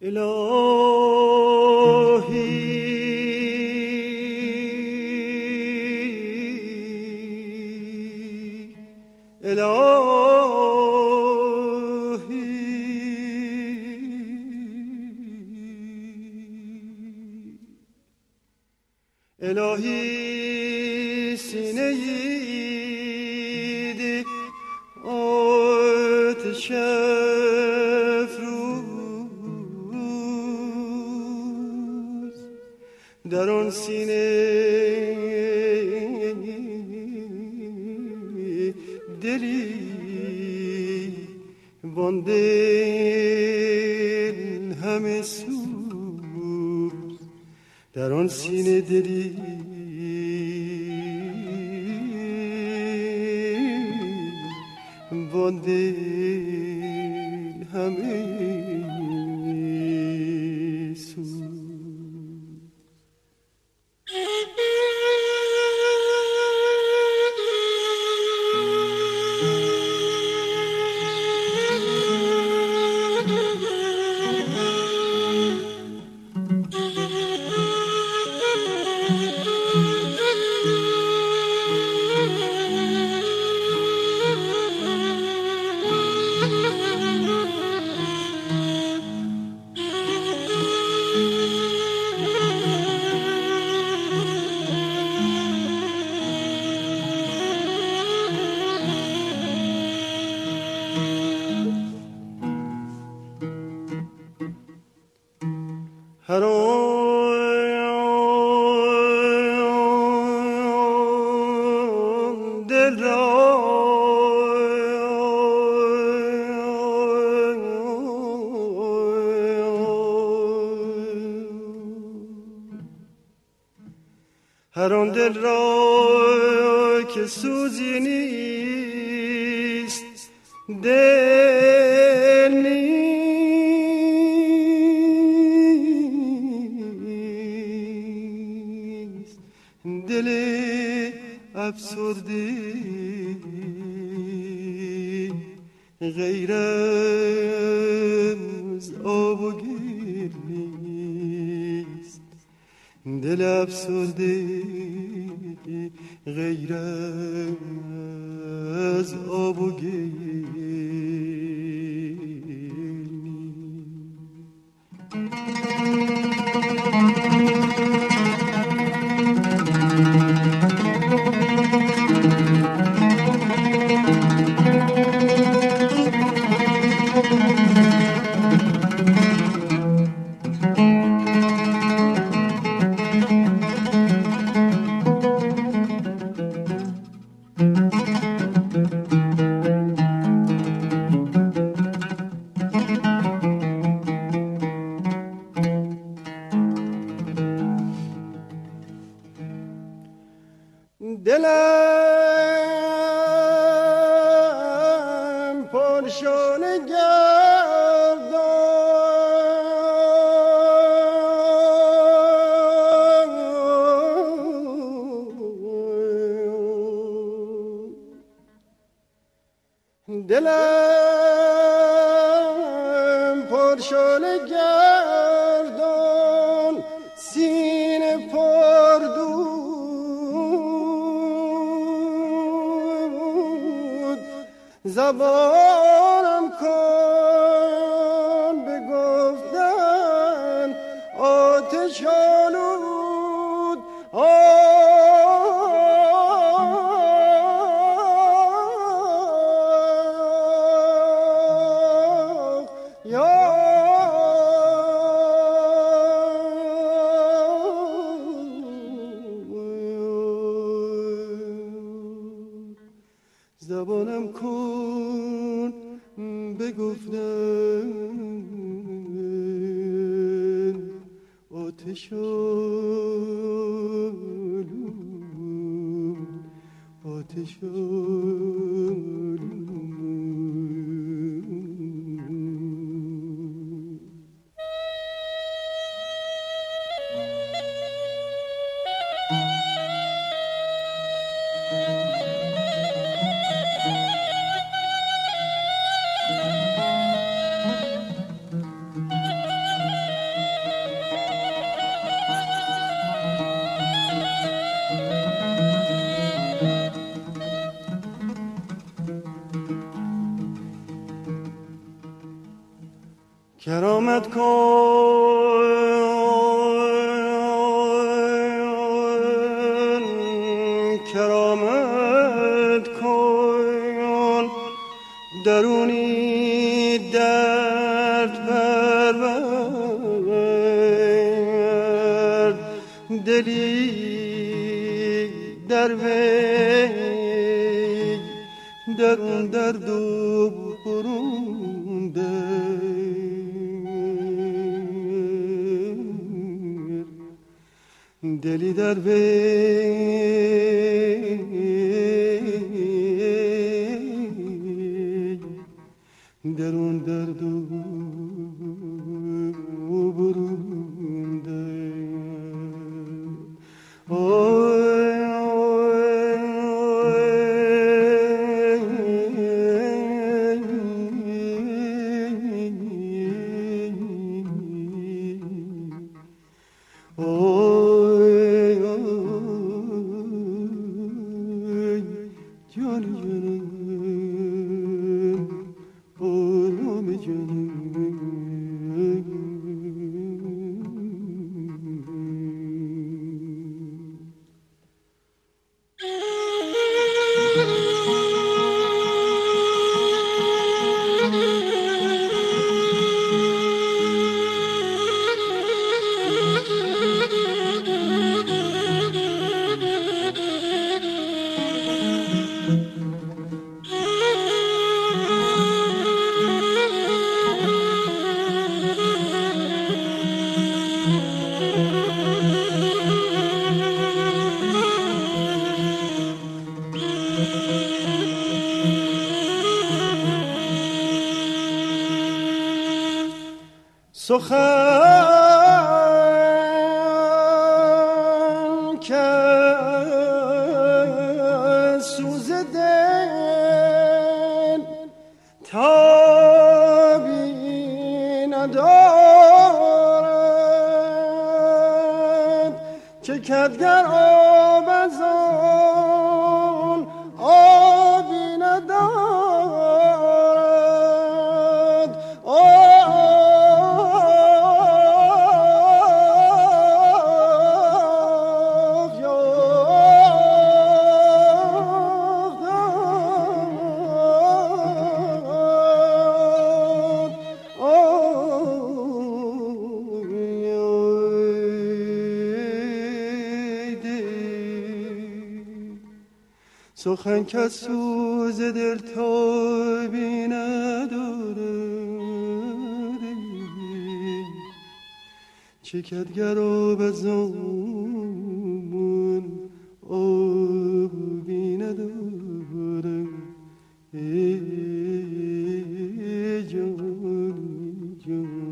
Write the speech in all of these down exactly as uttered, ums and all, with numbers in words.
الهی سینه ایده آتش افروز در آن سینه دلی وان دل همه سوز در آن سینه دلی وان دل همه سوز. هر آن دل را هر آن دل را که سوزی نیست دل نیست دل افسرده غیر از آب و گل نیست دل افسرده غیر از آب و گل دلم پرشانه گردان دلم پرشانه گردان سینه پر دود زبانم کن به گفتن آتش آلود زبانم کن بگفتن آتش آلود آتش آلود کرامت کن کرامت کن درونی درد پرورد دلی در وی درون درد و برونده دلی در وی درون درد و برونده سخن که سوز دل تابی ندارد که کدگر آب از آن آبی ندارد سخن که سوز دل تابی ندارد چه کدگر آب از آن آبی ندارد ای جان جان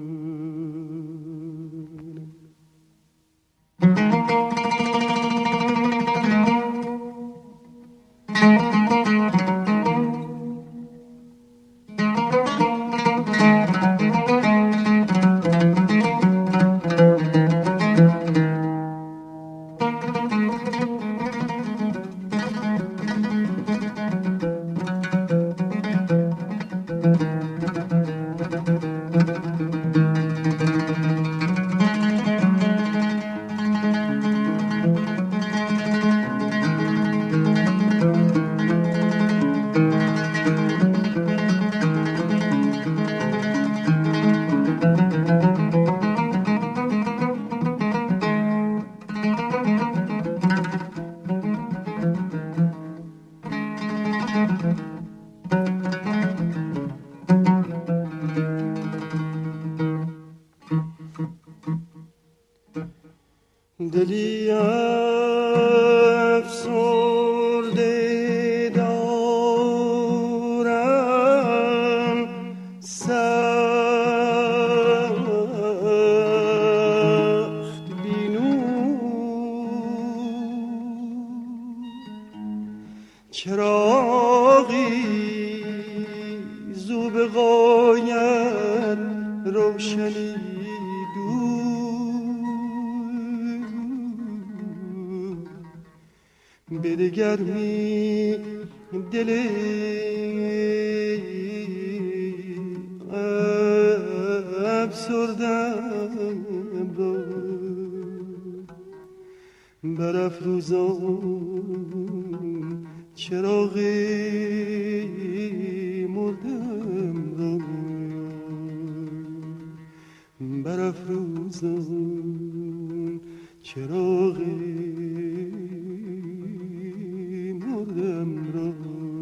دلی افسرده دارم سخت بینون چراغی زو به غایت روشنی بده گرمی دل افسردم را برافروزان چراغ مردم را برافروزان چراغ مردم را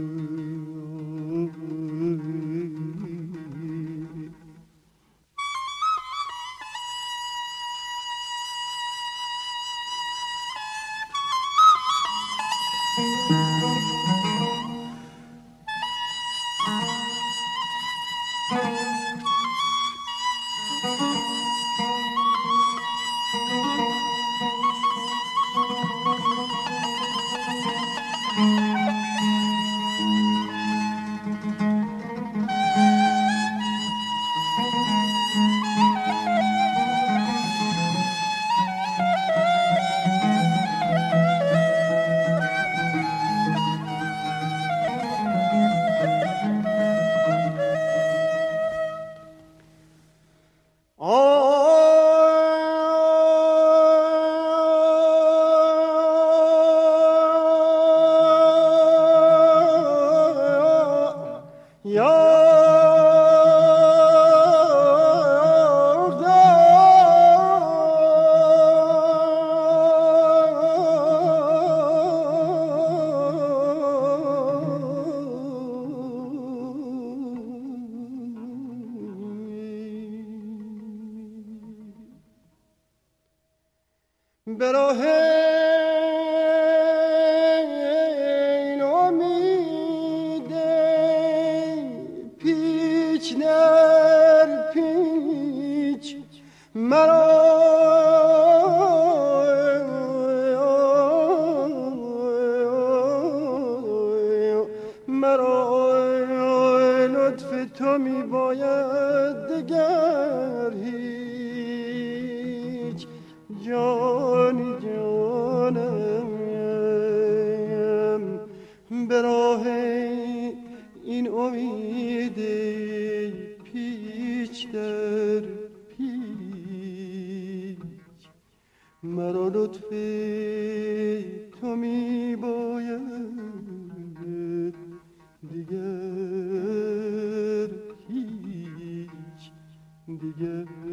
به راه این امید پیچ در پیچ مرا مرا لطف تو می باید دگر هیچ جانی جانم به راه این امید پیچ در پیچ مرا لطف تو می باید دیگر هیچ دیگر